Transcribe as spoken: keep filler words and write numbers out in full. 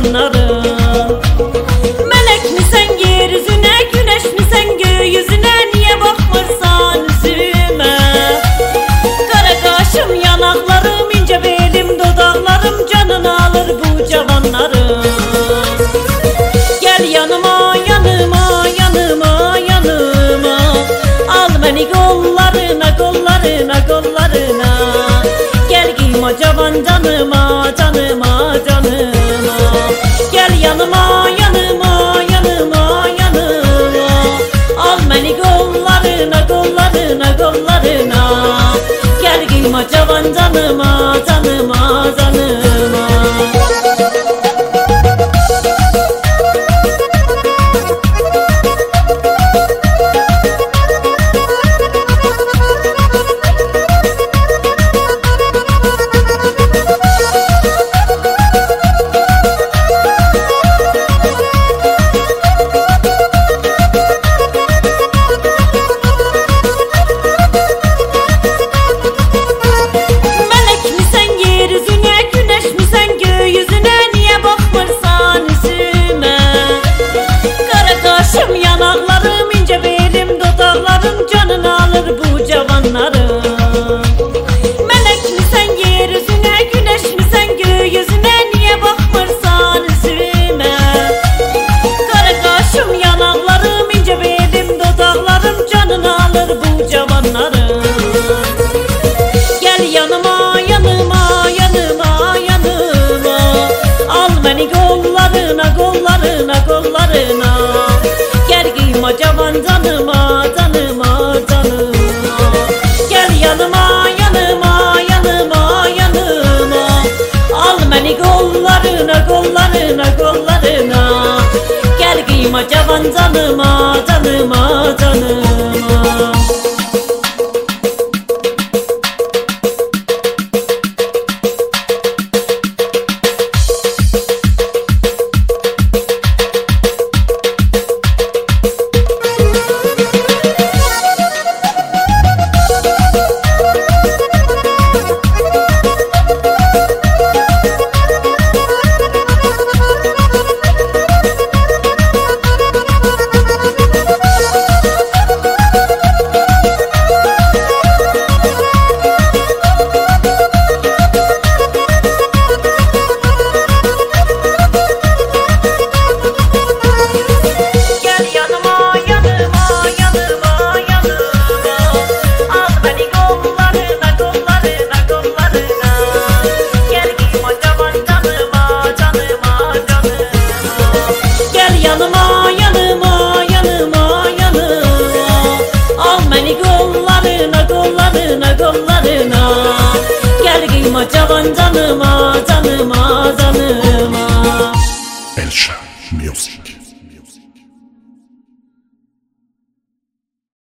cavanların. Melek mi sen yeryüzüne, güneş mi sen gökyüzüne, niye bakmırsan üzüme? Kara kaşım, yanaklarım, ince belim, dudaklarım canını alır bu cavanların. Gel yanıma, yanıma, yanıma, yanıma, al beni kollarına, kollarına, kollarına. Gel giyme cavan canıma, canıma, canıma. Gel yanıma, yanıma, yanıma, yanıma, al beni kollarına, kollarına, kollarına. Gel giyme cavan canıma, canıma, canıma. Yanaklarım, ince belim, dudaklarım canını alır bu cavanların. Melek mi sen yeryüzüne, güneş mi sen gökyüzüne, niye bakmırsan üzüme? Kara kaşım, yanaklarım, ince belim, dudaklarım canını alır bu cavanların. Gel yanıma, yanıma, yanıma, yanıma, al beni kollarına, kollarına, kollarına. Gel giyme cavan canıma, canıma, canıma. Gel yanıma, yanıma, yanıma, yanıma, al beni kollarına, kollarına, kollarına. Gel giyme cavan canıma, canıma, canıma. Yanıma, yanıma, yanıma, yanıma, al beni kollarına, kollarına, kollarına. Gel giyme cavan canıma, canıma, canıma. Elsha Music.